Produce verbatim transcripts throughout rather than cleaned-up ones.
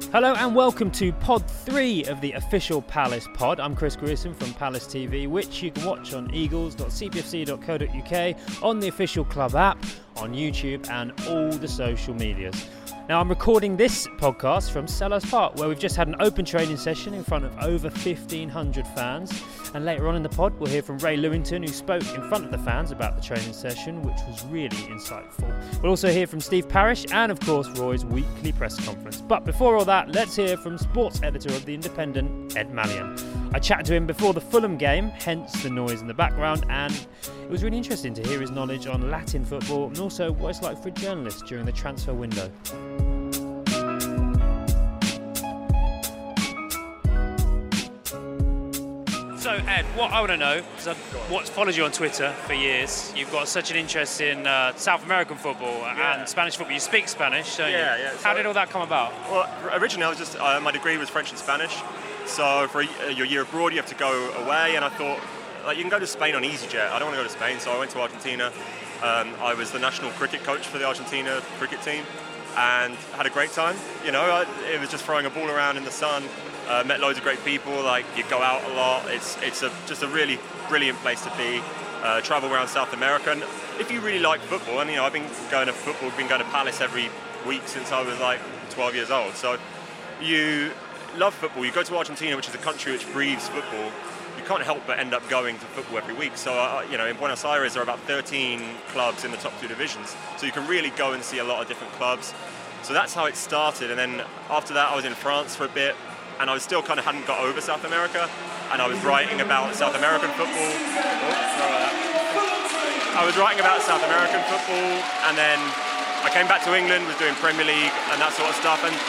Hello and welcome to Pod three of the official Palace pod. I'm Chris Grierson from Palace T V, which you can watch on eagles dot c p f c dot co dot u k, on the official club app, on YouTube and all the social medias. Now, I'm recording this podcast from Selhurst Park, where we've just had an open training session in front of over fifteen hundred fans. And later on in the pod, we'll hear from Ray Lewington, who spoke in front of the fans about the training session, which was really insightful. We'll also hear from Steve Parish and, of course, Roy's weekly press conference. But before all that, let's hear from sports editor of The Independent, Ed Malyon. I chatted to him before the Fulham game, hence the noise in the background, and it was really interesting to hear his knowledge on Latin football and also what it's like for a journalist during the transfer window. So Ed, what I want to know, because I've watched, followed you on Twitter for years, you've got such an interest in uh, South American football yeah. and Spanish football. You speak Spanish, don't yeah, you? Yeah, How so, did all that come about? Well, originally I was just, uh, my degree was French and Spanish, so for a, your year abroad you have to go away, and I thought, like, you can go to Spain on EasyJet. I don't want to go to Spain, so I went to Argentina. Um, I was the national cricket coach for the Argentina cricket team, and had a great time. You know, I, it was just throwing a ball around in the sun. Uh, met loads of great people. Like, you go out a lot. It's it's a, just a really brilliant place to be. Uh, travel around South America, and if you really like football, and you know, I've been going to football, been going to Palace every week since I was like twelve years old. So you love football. You go to Argentina, which is a country which breathes football. You can't help but end up going to football every week. So uh, you know, in Buenos Aires there are about thirteen clubs in the top two divisions. So you can really go and see a lot of different clubs. So that's how it started. And then after that, I was in France for a bit. And I was still kind of hadn't got over South America, and I was writing about South American football. Oh, sorry about that. I was writing about South American football, and then I came back to England, was doing Premier League and that sort of stuff, and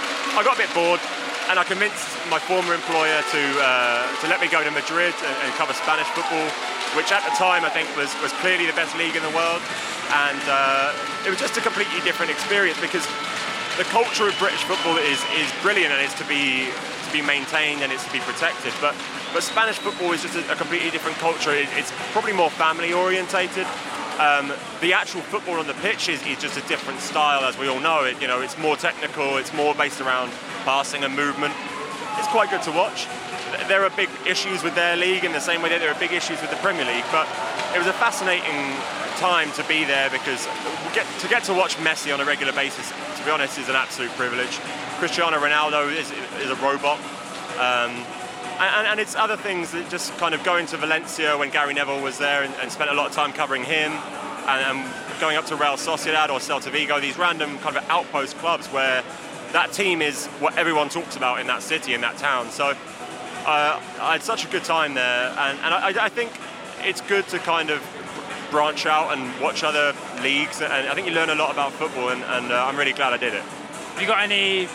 I got a bit bored, and I convinced my former employer to uh, to let me go to Madrid and, and cover Spanish football, which at the time I think was, was clearly the best league in the world, and uh, it was just a completely different experience because the culture of British football is, is brilliant, and it's to be to be maintained and it's to be protected. But but Spanish football is just a, a completely different culture. It, it's probably more family orientated. Um, the actual football on the pitch is, is just a different style, as we all know. It you know it's more technical. It's more based around passing and movement. It's quite good to watch. There are big issues with their league in the same way that there are big issues with the Premier League. But it was a fascinating time to be there because get, to get to watch Messi on a regular basis, to be honest, is an absolute privilege. Cristiano Ronaldo is, is a robot. Um, and, and it's other things that just kind of going to Valencia when Gary Neville was there and, and spent a lot of time covering him, and, and going up to Real Sociedad or Celta Vigo, these random kind of outpost clubs where that team is what everyone talks about in that city, in that town. So uh, I had such a good time there, and, and I, I think it's good to kind of branch out and watch other leagues, and I think you learn a lot about football, and, and uh, I'm really glad I did it. Have you got any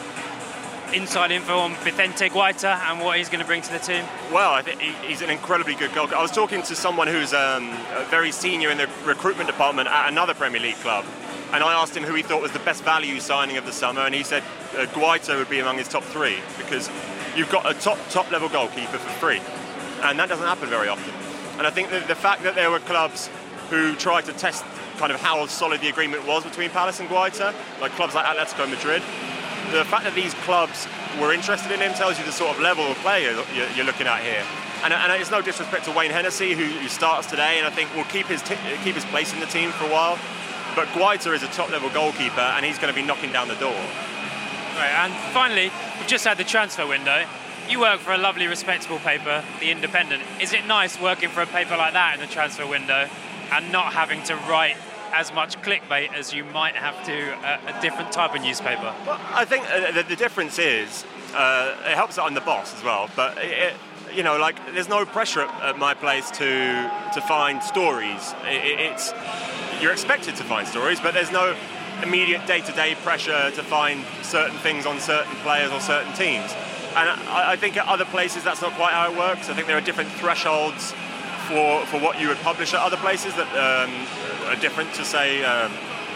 inside info on Vicente Guaita and what he's going to bring to the team? Well, I think he's an incredibly good goalkeeper. I was talking to someone who's um, very senior in the recruitment department at another Premier League club, and I asked him who he thought was the best value signing of the summer, and he said uh, Guaita would be among his top three, because you've got a top top level goalkeeper for free, and that doesn't happen very often. And I think that the fact that there were clubs who tried to test kind of how solid the agreement was between Palace and Guaita, like clubs like Atletico Madrid. The fact that these clubs were interested in him tells you the sort of level of player you're looking at here. And, and it's no disrespect to Wayne Hennessy, who, who starts today, and I think will keep his t- keep his place in the team for a while. But Guaita is a top-level goalkeeper, and he's going to be knocking down the door. Right, and finally, we've just had the transfer window. You work for a lovely, respectable paper, The Independent. Is it nice working for a paper like that in the transfer window, and not having to write as much clickbait as you might have to a, a different type of newspaper? Well, I think uh, the, the difference is uh, it helps that I'm the boss as well. But it, you know, like, there's no pressure at, at my place to to find stories. It, it's you're expected to find stories, but there's no immediate day-to-day pressure to find certain things on certain players or certain teams. And I, I think at other places that's not quite how it works. I think there are different thresholds for for what you would publish at other places that um, are different to, say, um,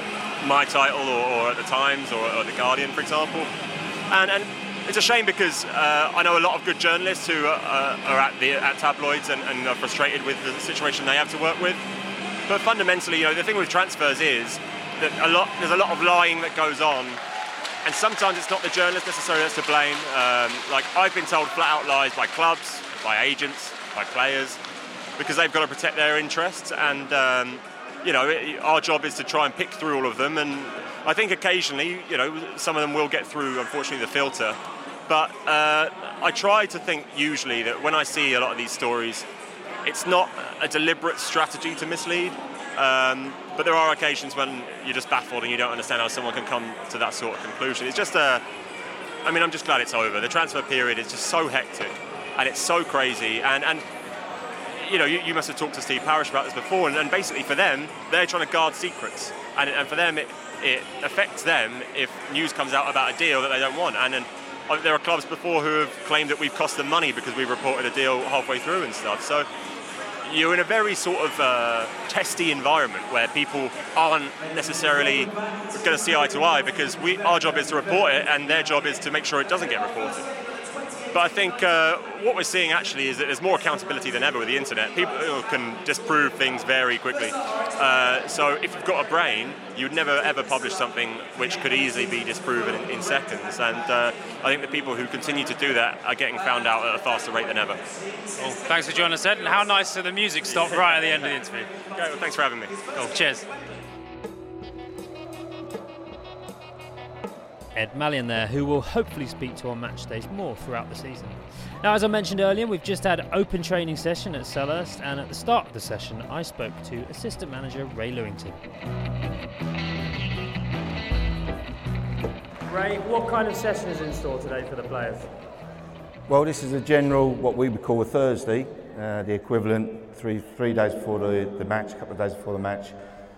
my title or, or at the Times or, or the Guardian, for example. And and it's a shame because uh, I know a lot of good journalists who are, uh, are at the at tabloids and, and are frustrated with the situation they have to work with. But fundamentally, you know, the thing with transfers is that a lot there's a lot of lying that goes on and sometimes it's not the journalist necessarily that's to blame. Um, like I've been told flat out lies by clubs, by agents, by players, because they've got to protect their interests. And um, you know, it, our job is to try and pick through all of them. And I think occasionally, you know, some of them will get through, unfortunately, the filter. But uh, I try to think usually that when I see a lot of these stories, it's not a deliberate strategy to mislead. Um, but there are occasions when you're just baffled and you don't understand how someone can come to that sort of conclusion. It's just a, I mean, I'm just glad it's over. The transfer period is just so hectic and it's so crazy. And, and you know, you, you must have talked to Steve Parish about this before. And, and basically for them, they're trying to guard secrets. And, and for them, it, it affects them if news comes out about a deal that they don't want. And then there are clubs before who have claimed that we've cost them money because we reported a deal halfway through and stuff. So you're in a very sort of uh, testy environment where people aren't necessarily going to see eye to eye because we, our job is to report it and their job is to make sure it doesn't get reported. But I think uh, what we're seeing actually is that there's more accountability than ever with the internet. People can disprove things very quickly. Uh, so if you've got a brain, you'd never ever publish something which could easily be disproven in, in seconds. And uh, I think the people who continue to do that are getting found out at a faster rate than ever. Well, thanks for joining us, Ed. And how nice that the music stopped right at the end of the interview. Okay, well, thanks for having me. Cool. Cheers. Ed Malyon there, who will hopefully speak to on match days more throughout the season. Now, as I mentioned earlier, we've just had an open training session at Selhurst, and at the start of the session, I spoke to assistant manager Ray Lewington. Ray, what kind of session is in store today for the players? Well, this is a general, what we would call a Thursday, uh, the equivalent three three days before the, the match, a couple of days before the match.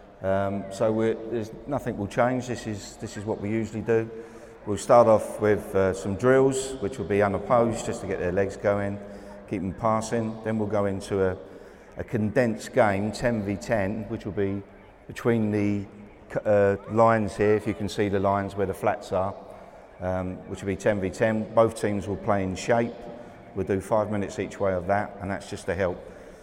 Um, so we're, there's nothing will change. This is this is what we usually do. We'll start off with uh, some drills, which will be unopposed, just to get their legs going, keep them passing. Then we'll go into a, a condensed game, ten v ten, which will be between the uh, lines here, if you can see the lines where the flats are, um, which will be ten v ten. Both teams will play in shape. We'll do five minutes each way of that, and that's just to help.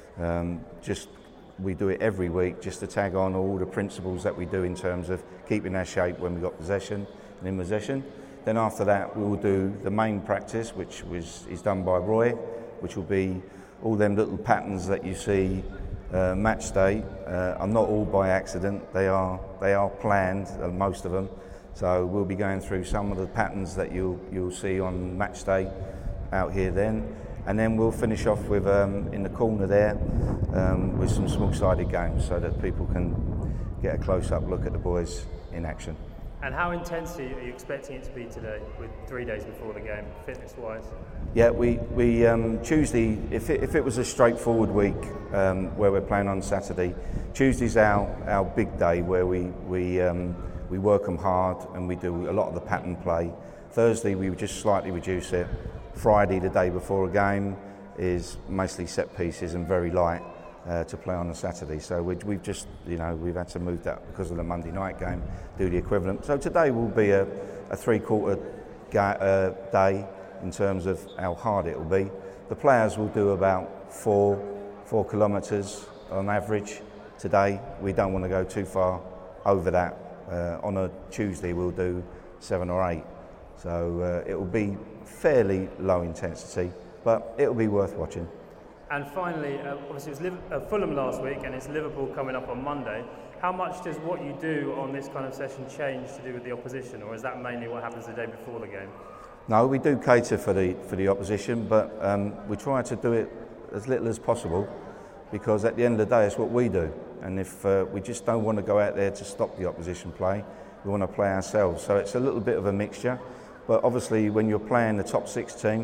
Um, just we do it every week, just to tag on all the principles that we do in terms of keeping our shape when we've got possession and in possession. Then after that, we will do the main practice, which was is done by Roy, which will be all them little patterns that you see uh, match day. Uh, are not all by accident. They are they are planned, uh, most of them. So we'll be going through some of the patterns that you'll you'll see on match day out here then. And then we'll finish off with, um, in the corner there, um, with some small-sided games so that people can get a close-up look at the boys in action. And how intense are you expecting it to be today, with three days before the game, fitness-wise? Yeah, we, we um, Tuesday, if it, if it was a straightforward week um, where we're playing on Saturday, Tuesday's our, our big day where we, we, um, we work them hard and we do a lot of the pattern play. Thursday, we would just slightly reduce it. Friday, the day before a game, is mostly set pieces and very light uh, to play on a Saturday. So we, we've just, you know, we've had to move that because of the Monday night game, do the equivalent. So today will be a, a three-quarter ga- uh, day in terms of how hard it will be. The players will do about four, four kilometres on average today. We don't want to go too far over that. Uh, on a Tuesday, we'll do seven or eight. So uh, it will be fairly low intensity, but it will be worth watching. And finally, uh, obviously it was Liv- uh, Fulham last week and it's Liverpool coming up on Monday. How much does what you do on this kind of session change to do with the opposition, or is that mainly what happens the day before the game? No, we do cater for the for the opposition, but um, we try to do it as little as possible, because at the end of the day it's what we do, and if uh, we just don't want to go out there to stop the opposition play, we want to play ourselves. So it's a little bit of a mixture. But obviously, when you're playing the top six team,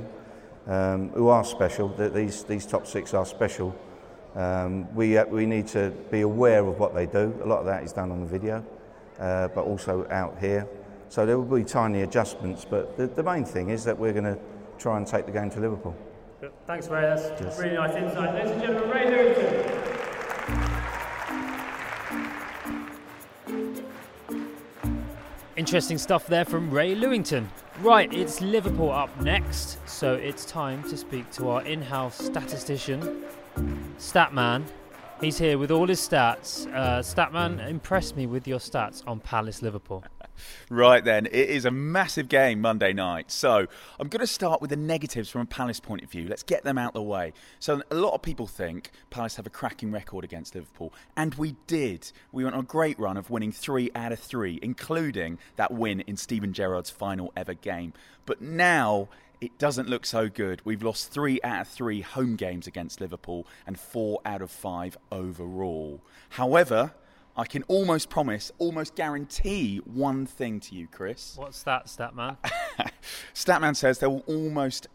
um, who are special, that these these top six are special, um, we uh, we need to be aware of what they do. A lot of that is done on the video, uh, but also out here. So there will be tiny adjustments, but the, the main thing is that we're going to try and take the game to Liverpool. Good. Thanks, Ray. That's Cheers. Really nice insight. Ladies and gentlemen, Ray Lewington. Interesting stuff there from Ray Lewington. Right, it's Liverpool up next, so it's time to speak to our in-house statistician, Statman. He's here with all his stats. Uh, Statman, impress me with your stats on Palace Liverpool. Right then, it is a massive game Monday night. So I'm going to start with the negatives from a Palace point of view. Let's get them out of the way. So a lot of people think Palace have a cracking record against Liverpool. And we did. We went on a great run of winning three out of three, including that win in Steven Gerrard's final ever game. But now it doesn't look so good. We've lost three out of three home games against Liverpool and four out of five overall. However, I can almost promise, almost guarantee one thing to you, Chris. What's that, Statman? Statman says there will almost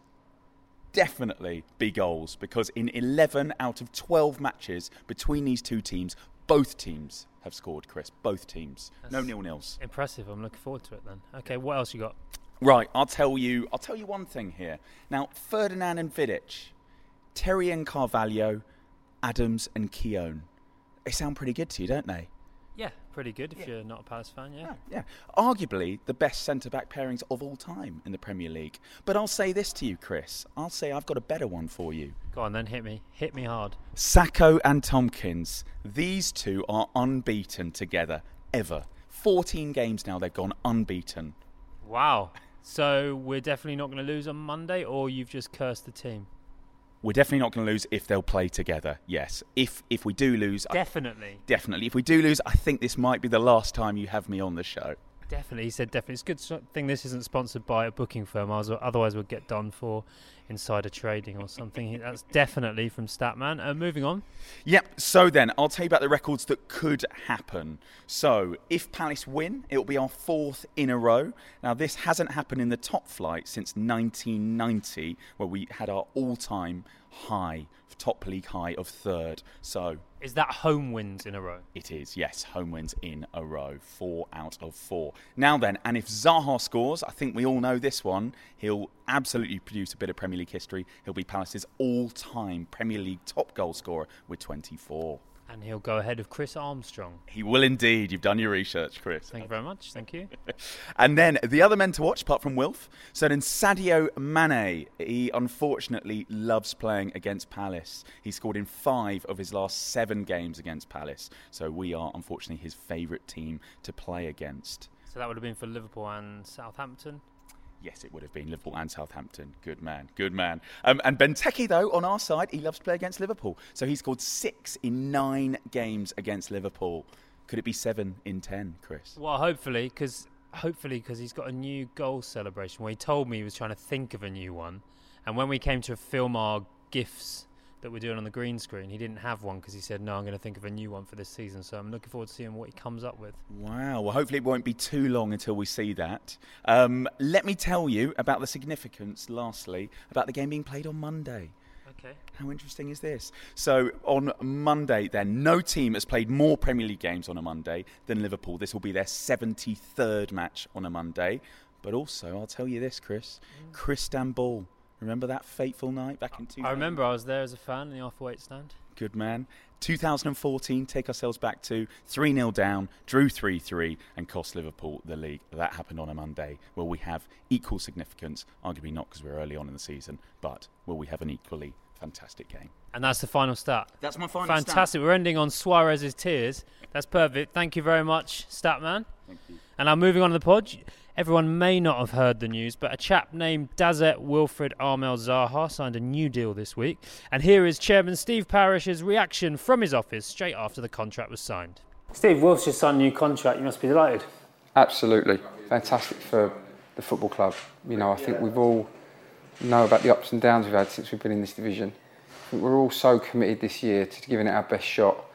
definitely be goals because in eleven out of twelve matches between these two teams, both teams have scored, Chris. Both teams. That's no nil-nils. Impressive. I'm looking forward to it then. Okay, what else you got? Right, I'll tell you I'll tell you one thing here. Now, Ferdinand and Vidic, Terry and Carvalho, Adams and Keown. They sound pretty good to you, don't they? Yeah, pretty good if yeah. you're not a Palace fan, yeah. yeah. Yeah, arguably the best centre-back pairings of all time in the Premier League. But I'll say this to you, Chris. I'll say I've got a better one for you. Go on then, hit me. Hit me hard. Sakho and Tompkins. These two are unbeaten together, ever. fourteen games now they've gone unbeaten. Wow. So we're definitely not going to lose on Monday, or you've just cursed the team? We're definitely not going to lose if they'll play together, yes. If if we do lose... Definitely. I, definitely. If we do lose, I think this might be the last time you have me on the show. Definitely, he said definitely. It's a good thing this isn't sponsored by a booking firm, otherwise we'd get done for insider trading or something. That's definitely from Statman. Uh, moving on. Yep, so then, I'll tell you about the records that could happen. So, if Palace win, it'll be our fourth in a row. Now, this hasn't happened in the top flight since nineteen ninety, where we had our all-time high, top league high of third. So... Is that home wins in a row? It is, yes. Home wins in a row. Four out of four. Now then, and if Zaha scores, I think we all know this one, he'll absolutely produce a bit of Premier League history. He'll be Palace's all-time Premier League top goal scorer with twenty-four. And he'll go ahead of Chris Armstrong. He will indeed. You've done your research, Chris. Thank you very much. Thank you. And then the other men to watch, apart from Wilf, so then Sadio Mane. He unfortunately loves playing against Palace. He scored in five of his last seven games against Palace. So we are unfortunately his favourite team to play against. So that would have been for Liverpool and Southampton? Yes, it would have been Liverpool and Southampton. Good man, good man. Um, and Benteke, though, on our side, he loves to play against Liverpool. So he scored six in nine games against Liverpool. Could it be seven in ten, Chris? Well, hopefully, because hopefully because he's got a new goal celebration. Well, he told me he was trying to think of a new one. And when we came to film our GIFs that we're doing on the green screen, he didn't have one because he said, no, I'm going to think of a new one for this season. So I'm looking forward to seeing what he comes up with. Wow. Well, hopefully it won't be too long until we see that. Um, let me tell you about the significance, lastly, about the game being played on Monday. Okay. How interesting is this? So on Monday then, no team has played more Premier League games on a Monday than Liverpool. This will be their seventy-third match on a Monday. But also, I'll tell you this, Chris, mm. Cristambul. Remember that fateful night back in two thousand? I remember I was there as a fan in the halfway stand. Good man. two thousand fourteen, take ourselves back to three nil down, drew three three and cost Liverpool the league. That happened on a Monday. Will we have equal significance? Arguably not because we're early on in the season, but will we have an equally fantastic game? And that's the final stat. That's my final Fantastic. stat. Fantastic. We're ending on Suarez's tears. That's perfect. Thank you very much, Statman. Thank you. And now moving on to the pod. Everyone may not have heard the news, but a chap named Dazet Wilfred Armel Zaha signed a new deal this week. And here is Chairman Steve Parish's reaction from his office straight after the contract was signed. Steve, Wilf's just signed a new contract. You must be delighted. Absolutely. Fantastic for the football club. You know, I think we've all know about the ups and downs we've had since we've been in this division. I think we're all so committed this year to giving it our best shot.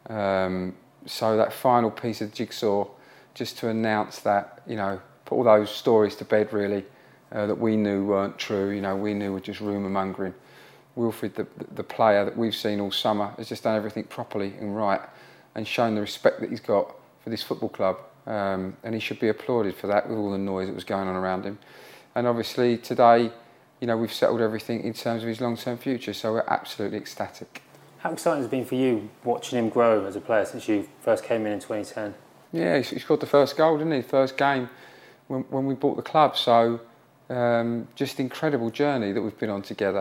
Um, so that final piece of the jigsaw, just to announce that, you know, put all those stories to bed really uh, that we knew weren't true, you know, we knew were just rumour mongering. Wilfred, the, the player that we've seen all summer, has just done everything properly and right and shown the respect that he's got for this football club, um, and he should be applauded for that with all the noise that was going on around him. And obviously today, you know, we've settled everything in terms of his long-term future, so we're absolutely ecstatic. How exciting has it been for you watching him grow as a player since you first came in in twenty ten? Yeah, he scored the first goal, didn't he? First game when, when we bought the club. So um, just incredible journey that we've been on together.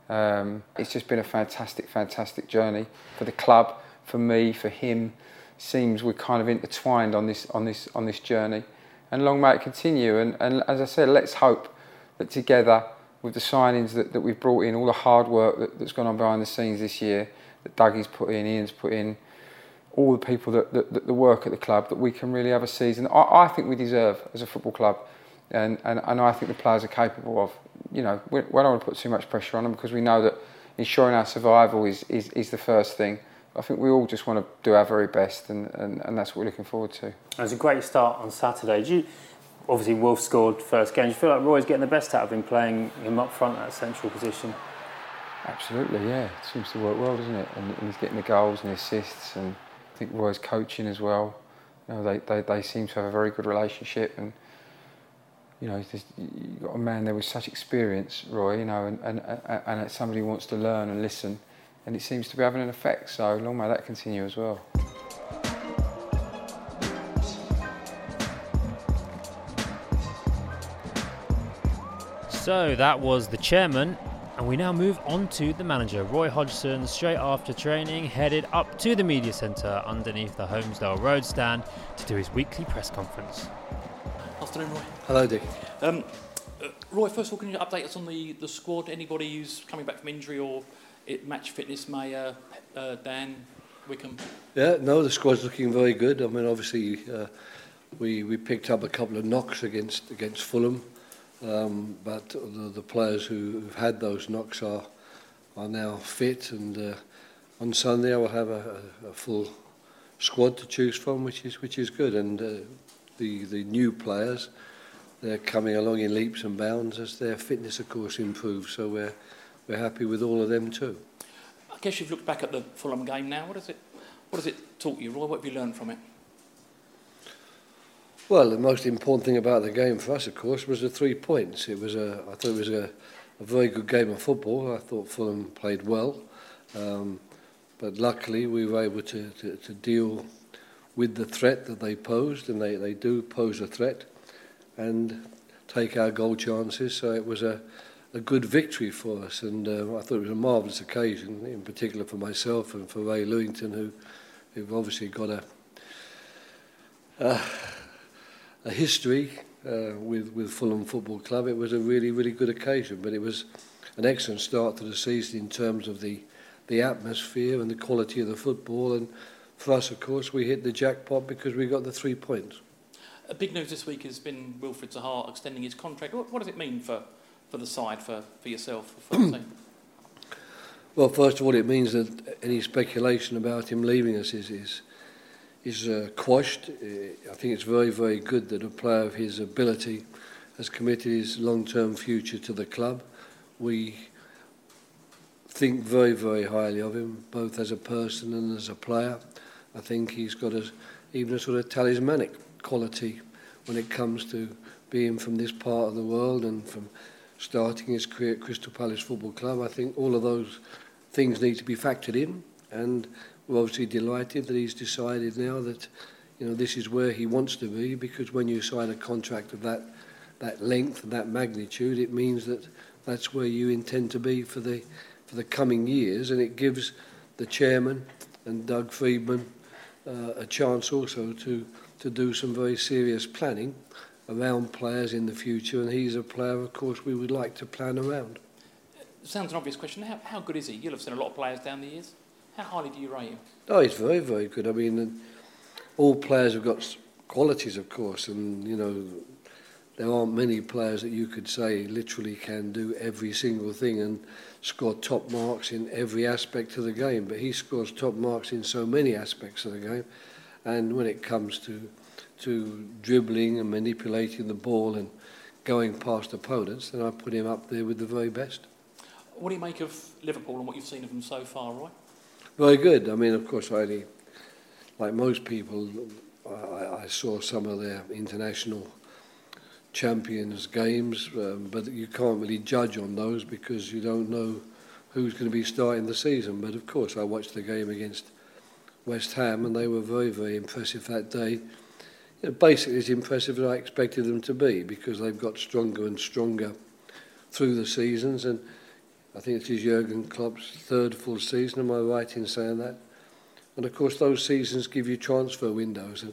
Um, it's just been a fantastic, fantastic journey for the club, for me, for him. Seems we're kind of intertwined on this on this on this journey, and long may it continue. And, and as I said, let's hope that together, with the signings that, that we've brought in, all the hard work that, that's gone on behind the scenes this year, that Dougie's put in, Ian's put in, all the people that, that, that the work at the club, that we can really have a season I, I think we deserve as a football club, and, and, and I think the players are capable of. You know, we, we don't want to put too much pressure on them, because we know that ensuring our survival is, is, is the first thing. I think we all just want to do our very best, and, and, and that's what we're looking forward to. It was a great start on Saturday. Did you, obviously, Wolf scored first game. Do you feel like Roy's getting the best out of him, playing him up front at that central position? Absolutely, yeah. It seems to work well, doesn't it? And, and he's getting the goals and the assists, and I think Roy's coaching as well. You know, they, they, they seem to have a very good relationship, and you know, just, you've got a man there with such experience, Roy. You know, and and and it's somebody who wants to learn and listen, and it seems to be having an effect. So long may that continue as well. So that was the chairman, and we now move on to the manager. Roy Hodgson, straight after training, headed up to the media centre underneath the Holmesdale Road stand to do his weekly press conference. Afternoon, Roy. Hello, Dick. Um, uh, Roy, first of all, can you update us on the, the squad? Anybody who's coming back from injury or it, match fitness? Mayer, uh, Dan, Wickham? Yeah, no, the squad's looking very good. I mean, obviously, uh, we we picked up a couple of knocks against against Fulham, um, but the, the players who, who've had those knocks are are now fit, and uh, on Sunday I will have a, a, a full squad to choose from, which is which is good. And uh, the the new players, they're coming along in leaps and bounds as their fitness, of course, improves. So we're we're happy with all of them too. I guess you've looked back at the Fulham game now. What has it what has it taught you, Roy? What have you learned from it? Well, the most important thing about the game for us, of course, was the three points. It was a I thought it was a, a very good game of football. I thought Fulham played well, um, but luckily we were able to, to, to deal with the threat that they posed, and they, they do pose a threat, and take our goal chances. So it was a, a good victory for us, and uh, I thought it was a marvellous occasion, in particular for myself and for Ray Lewington, who, who've obviously got a uh, a history uh, with, with Fulham Football Club. It was a really, really good occasion, but it was an excellent start to the season in terms of the, the atmosphere and the quality of the football, and for us, of course, we hit the jackpot because we got the three points. A big news this week has been Wilfried Zaha extending his contract. What, what does it mean for, for the side, for, for yourself, for the team? Well, first of all, it means that any speculation about him leaving us is is, is uh, quashed. I think it's very, very good that a player of his ability has committed his long-term future to the club. We think very, very highly of him, both as a person and as a player. I think he's got a, even a sort of talismanic quality when it comes to being from this part of the world and from starting his career at Crystal Palace Football Club. I think all of those things need to be factored in, and we're obviously delighted that he's decided now that, you know, this is where he wants to be, because when you sign a contract of that that length and that magnitude, it means that that's where you intend to be for the for the coming years, and it gives the chairman and Doug Friedman uh, a chance also to, to do some very serious planning around players in the future, and he's a player, of course, we would like to plan around. It sounds an obvious question. How, how good is he? You'll have seen a lot of players down the years. How highly do you rate him? Oh, he's very, very good. I mean, all players have got qualities, of course, and, you know, there aren't many players that you could say literally can do every single thing and score top marks in every aspect of the game. But he scores top marks in so many aspects of the game. And when it comes to to dribbling and manipulating the ball and going past opponents, then I put him up there with the very best. What do you make of Liverpool and what you've seen of them so far, Roy? Very good. I mean, of course, I only, like most people, I, I saw some of their international Champions games, um, but you can't really judge on those because you don't know who's going to be starting the season. But of course I watched the game against West Ham and they were very, very impressive that day. You know, basically as impressive as I expected them to be, because they've got stronger and stronger through the seasons, and I think it is Jurgen Klopp's third full season, am I right in saying that? And of course those seasons give you transfer windows, and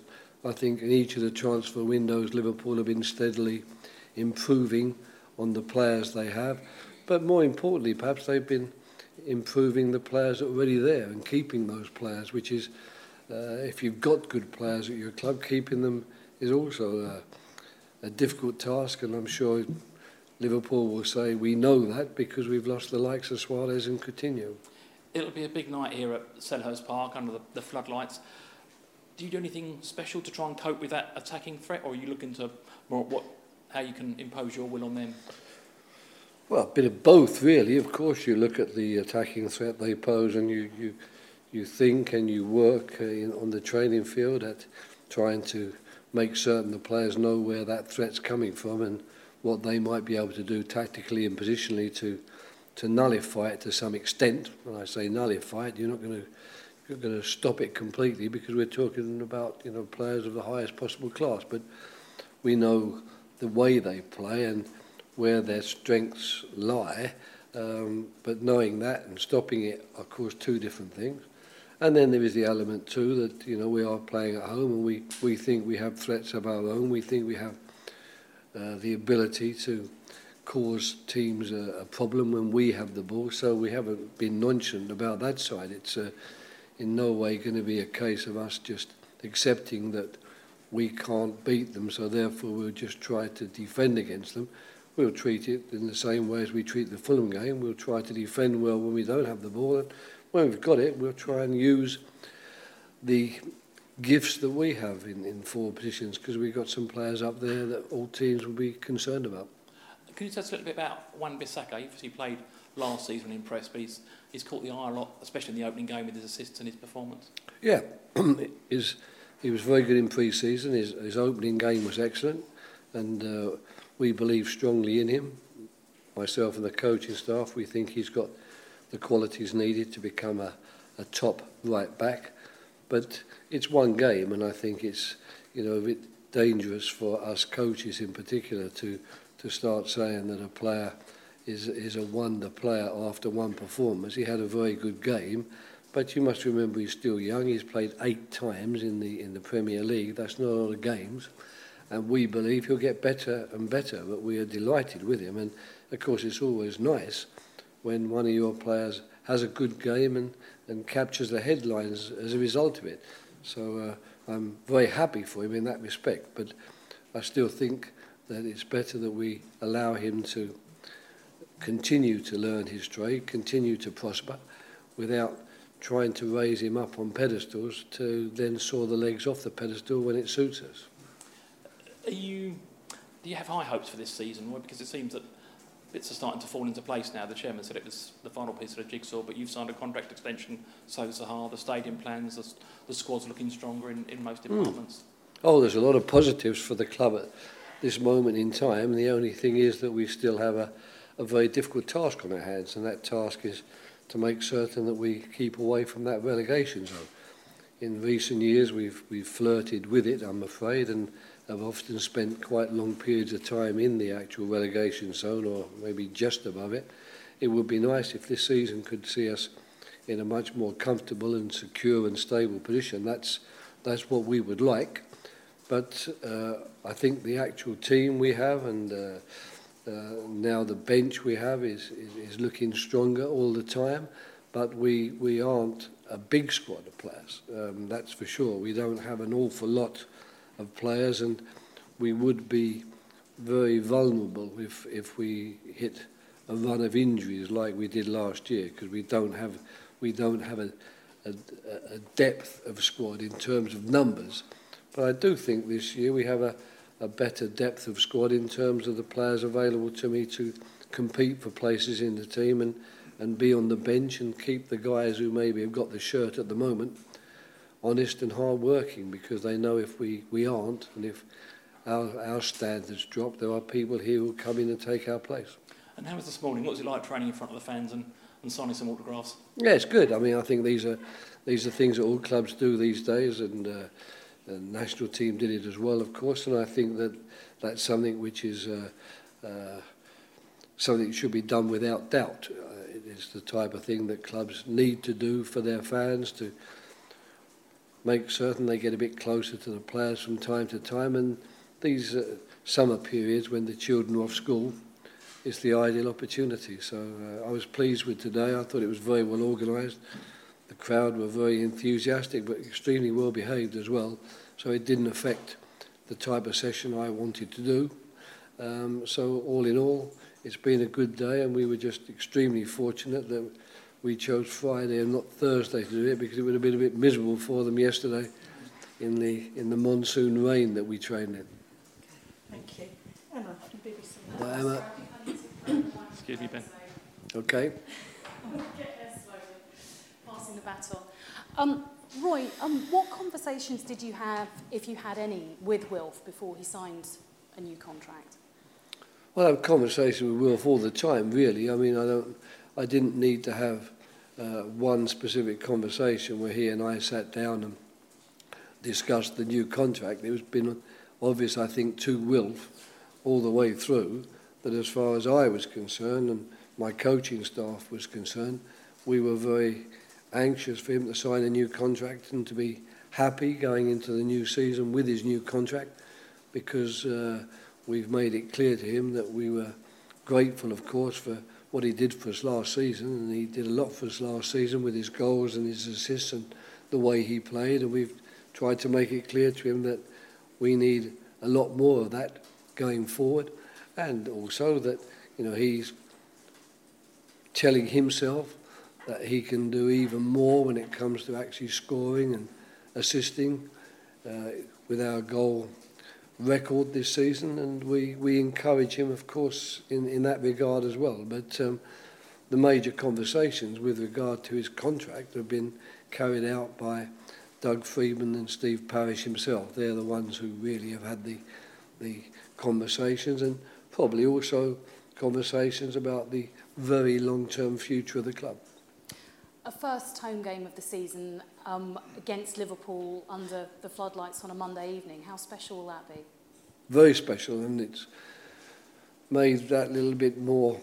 I think in each of the transfer windows, Liverpool have been steadily improving on the players they have. But more importantly, perhaps they've been improving the players that are already there and keeping those players, which is, uh, if you've got good players at your club, keeping them is also a, a difficult task. And I'm sure Liverpool will say we know that because we've lost the likes of Suarez and Coutinho. It'll be a big night here at Selhurst Park under the, the floodlights. Do you do anything special to try and cope with that attacking threat, or are you looking to more what how you can impose your will on them? Well, a bit of both, really. Of course, you look at the attacking threat they pose, and you you, you think and you work uh, in, on the training field at trying to make certain the players know where that threat's coming from and what they might be able to do tactically and positionally to to nullify it to some extent. When I say nullify it, you're not going to you're going to stop it completely because we're talking about, you know, players of the highest possible class. But we know the way they play and where their strengths lie. Um, but knowing that and stopping it are, of course, two different things. And then there is the element too that, you know, we are playing at home and we, we think we have threats of our own. We think we have uh, the ability to cause teams a, a problem when we have the ball. So we haven't been nonchalant about that side. It's uh, in no way going to be a case of us just accepting that we can't beat them, so therefore we'll just try to defend against them. We'll treat it in the same way as we treat the Fulham game. We'll try to defend well when we don't have the ball, and when we've got it, we'll try and use the gifts that we have in, in forward positions, because we've got some players up there that all teams will be concerned about. Can you tell us a little bit about Wan-Bissaka? He obviously played last season and impressed, but he's, he's caught the eye a lot, especially in the opening game with his assists and his performance. Yeah, his, he was very good in pre-season. His, his opening game was excellent, and uh, we believe strongly in him. Myself and the coaching staff, we think he's got the qualities needed to become a, a top right back. But it's one game, and I think it's, you know, a bit dangerous for us coaches in particular to to start saying that a player is is a wonder player after one performance. He had a very good game, but you must remember he's still young. He's played eight times in the in the Premier League. That's not a lot of games, and we believe he'll get better and better. But we are delighted with him, and of course it's always nice when one of your players has a good game and, and captures the headlines as a result of it. So uh, I'm very happy for him in that respect, but I still think that it's better that we allow him to continue to learn his trade, continue to prosper, without trying to raise him up on pedestals to then saw the legs off the pedestal when it suits us. Are you, do you have high hopes for this season? Well, because it seems that bits are starting to fall into place now. The chairman said it was the final piece of the jigsaw, but you've signed a contract extension, so Zaha, the stadium plans, the, the squad's looking stronger in, in most departments. Mm. Oh, there's a lot of positives for the club at this moment in time. The only thing is that we still have a, a very difficult task on our hands, and that task is to make certain that we keep away from that relegation zone. In recent years, we've we've flirted with it, I'm afraid, and have often spent quite long periods of time in the actual relegation zone, or maybe just above it. It would be nice if this season could see us in a much more comfortable and secure and stable position. That's that's what we would like. But uh, I think the actual team we have, and uh, uh, now the bench we have, is, is, is looking stronger all the time. But we, we aren't a big squad of players, um, that's for sure. We don't have an awful lot of players, and we would be very vulnerable if, if we hit a run of injuries like we did last year, because we don't have, we don't have a, a, a depth of squad in terms of numbers. But I do think this year we have a, a better depth of squad in terms of the players available to me to compete for places in the team and, and be on the bench and keep the guys who maybe have got the shirt at the moment honest and hard-working, because they know if we, we aren't, and if our, our standards drop, there are people here who will come in and take our place. And how was this morning? What was it like training in front of the fans and, and signing some autographs? Yeah, it's good. I mean, I think these are these are things that all clubs do these days, and uh, the national team did it as well, of course, and I think that that's something which is uh, uh, something that should be done without doubt. Uh, it is the type of thing that clubs need to do for their fans, to make certain they get a bit closer to the players from time to time. And these uh, summer periods when the children are off school is the ideal opportunity. So uh, I was pleased with today. I thought it was very well organised. The crowd were very enthusiastic but extremely well behaved as well. So it didn't affect the type of session I wanted to do. Um, so all in all, it's been a good day, and we were just extremely fortunate that we chose Friday and not Thursday to do it, because it would have been a bit miserable for them yesterday in the in the monsoon rain that we trained in. Thank you. Emma from B B C. Well, Emma. Excuse me, Ben. Okay. Passing the baton. Um, Roy, um, what conversations did you have, if you had any, with Wilf before he signed a new contract? Well, I have conversations with Wilf all the time, really. I mean, I don't, I didn't need to have uh, one specific conversation where he and I sat down and discussed the new contract. It was been obvious, I think, to Wilf all the way through that as far as I was concerned and my coaching staff was concerned, we were very anxious for him to sign a new contract and to be happy going into the new season with his new contract, because uh, we've made it clear to him that we were grateful, of course, for what he did for us last season, and he did a lot for us last season with his goals and his assists and the way he played, and we've tried to make it clear to him that we need a lot more of that going forward, and also that, you know, he's telling himself that he can do even more when it comes to actually scoring and assisting uh, with our goal record this season, and we, we encourage him, of course, in, in that regard as well. But um, the major conversations with regard to his contract have been carried out by Doug Freedman and Steve Parish himself. They're the ones who really have had the, the conversations, and probably also conversations about the very long-term future of the club. A first home game of the season um, against Liverpool under the floodlights on a Monday evening. How special will that be? Very special, and it's made that little bit more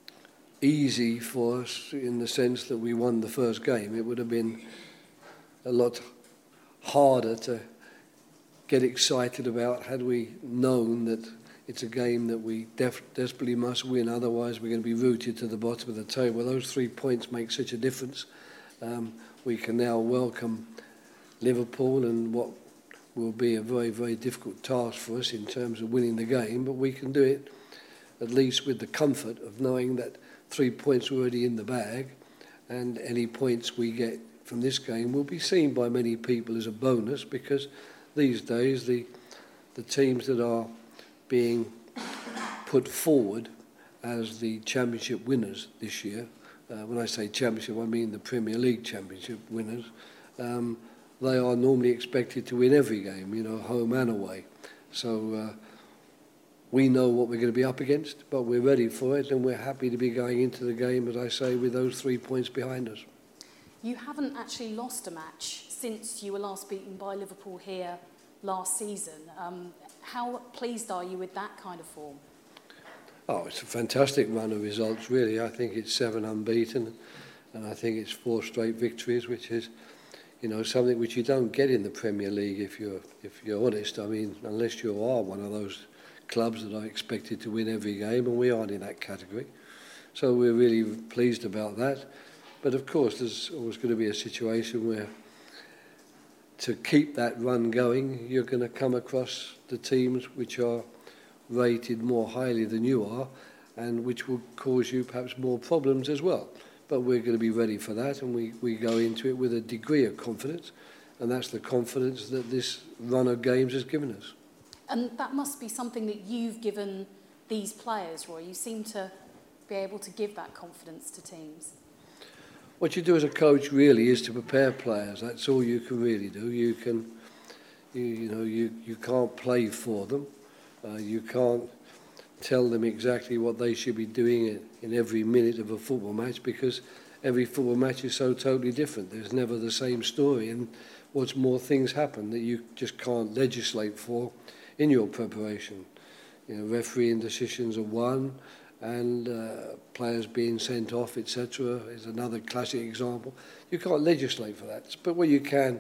easy for us in the sense that we won the first game. It would have been a lot harder to get excited about had we known that it's a game that we def- desperately must win, otherwise we're going to be rooted to the bottom of the table. Those three points make such a difference. Um, we can now welcome Liverpool and what will be a very, very difficult task for us in terms of winning the game, but we can do it at least with the comfort of knowing that three points are already in the bag, and any points we get from this game will be seen by many people as a bonus, because these days the the teams that are being put forward as the championship winners this year, uh, when I say championship I mean the Premier League championship winners, um, they are normally expected to win every game, you know, home and away. So uh, we know what we're going to be up against, but we're ready for it, and we're happy to be going into the game, as I say, with those three points behind us. You haven't actually lost a match since you were last beaten by Liverpool here last season. Um, how pleased are you with that kind of form? Oh, it's a fantastic run of results, really. I think it's seven unbeaten, and I think it's four straight victories, which is, you know, something which you don't get in the Premier League, if you're if you're honest. I mean, unless you are one of those clubs that are expected to win every game, and we aren't in that category. So we're really pleased about that. But of course, there's always going to be a situation where, to keep that run going, you're going to come across the teams which are rated more highly than you are, and which will cause you perhaps more problems as well. But we're going to be ready for that, and we, we go into it with a degree of confidence, and that's the confidence that this run of games has given us. And that must be something that you've given these players, Roy. You seem to be able to give that confidence to teams. What you do as a coach really is to prepare players. That's all you can really do. You can, you, you know, you, you can't play for them. Uh, you can't tell them exactly what they should be doing in, in every minute of a football match, because every football match is so totally different. There's never the same story, and what's more, things happen that you just can't legislate for in your preparation. You know, refereeing decisions are one, and uh, players being sent off, et cetera, is another classic example. You can't legislate for that. But what you can,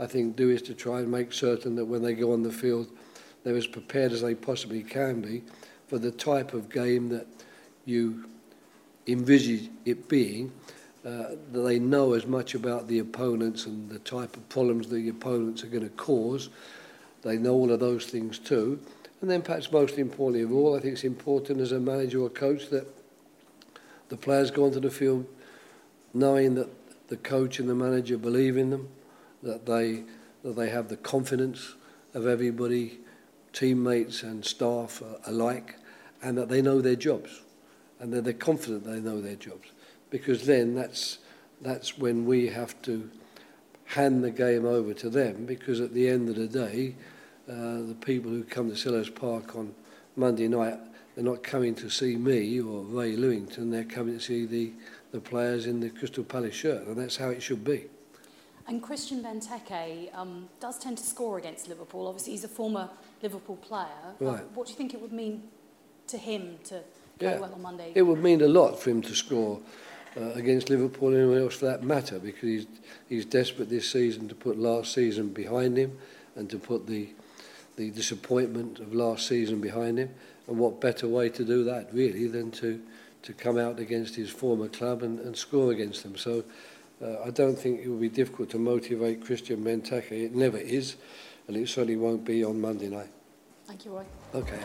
I think, do is to try and make certain that when they go on the field, they're as prepared as they possibly can be for the type of game that you envisage it being, uh, that they know as much about the opponents and the type of problems the opponents are going to cause. They know all of those things too. And then perhaps most importantly of all, I think it's important as a manager or coach that the players go onto the field knowing that the coach and the manager believe in them, that they that they have the confidence of everybody, teammates and staff alike, and that they know their jobs, and that they're confident they know their jobs. Because then that's that's when we have to hand the game over to them, because at the end of the day, uh, the people who come to Selhurst Park on Monday night, they're not coming to see me or Ray Lewington, they're coming to see the, the players in the Crystal Palace shirt, and that's how it should be. And Christian Benteke um, does tend to score against Liverpool. Obviously, he's a former Liverpool player. Right. Uh, what do you think it would mean to him to play Yeah. well on Monday? It would mean a lot for him to score uh, against Liverpool and anyone else for that matter, because he's, he's desperate this season to put last season behind him and to put the, the disappointment of last season behind him. And what better way to do that, really, than to, to come out against his former club and, and score against them. So uh, I don't think it will be difficult to motivate Christian Benteke. It never is, and it certainly won't be on Monday night. Thank you, Roy. Okay.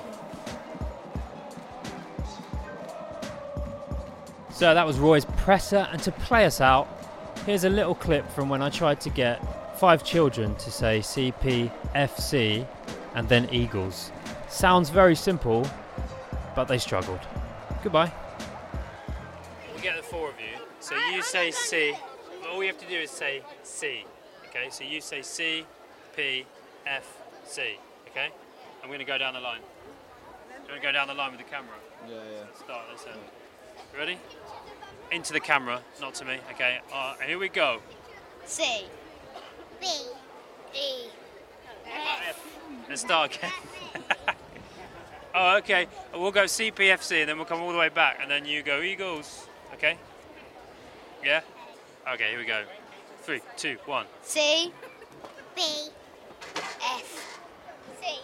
So that was Roy's presser, and to play us out, here's a little clip from when I tried to get five children to say C P F C and then Eagles. Sounds very simple, but they struggled. Goodbye. We'll get the four of you. So you say C. All we have to do is say C. Okay, so you say C, P, F, C. Okay? I'm going to go down the line. Do you want to go down the line with the camera? Yeah, yeah. Let's start this end. Ready? Into the camera, not to me. Okay, uh, here we go. C, B, E, F. Let's start again. Oh, okay. We'll go C P F C and then we'll come all the way back and then you go Eagles. Okay? Yeah? Okay, here we go. Three, two, one. C, B, F, C,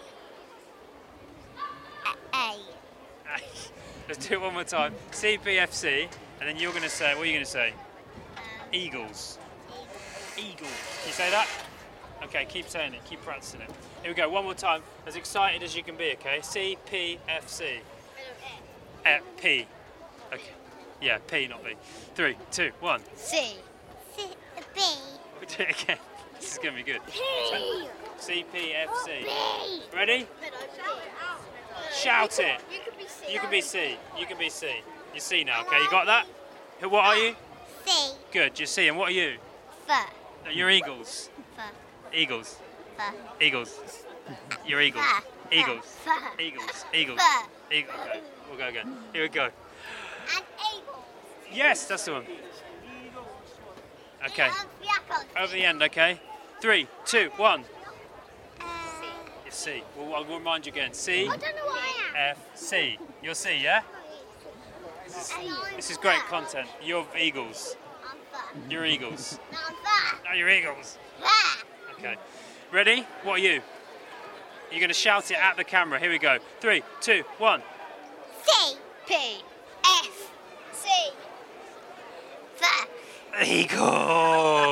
A. Let's do it one more time. C P F C, and then you're going to say, what are you going to say? Eagles. Eagles. Can you say that? Okay, keep saying it. Keep practicing it. Here we go. One more time. As excited as you can be, okay? C P F C. Uh, P. Okay. Yeah, P, not B. Three, two, one. C, C, B. We'll do it again. This is going to be good. P. C P F C. B. Ready? Shout it. You can be C. You can be C. You can be C. You're C now, okay? You got that? Who? What are you? C. Good, you're C. And what are you? F. No, you're Eagles. F. Eagles. F. Eagles. You're Eagles. F. Eagles. F. Eagles. Eagles. F. Eagles. Okay, we'll go again. Here we go. And Eagles. Yes, that's the one. Okay. Eagles. Over the end, okay? Three, two, one. C. It's C. We'll, I'll remind you again. C, I don't know what I am. F, C. You're C, yeah? This is, this is great content. You're Eagles. I'm F. You're Eagles. No, I'm F. No, you're Eagles. F. Okay. Ready? What are you? You're going to shout it at the camera. Here we go. Three, two, one. C. P. F. C. F. Eagles!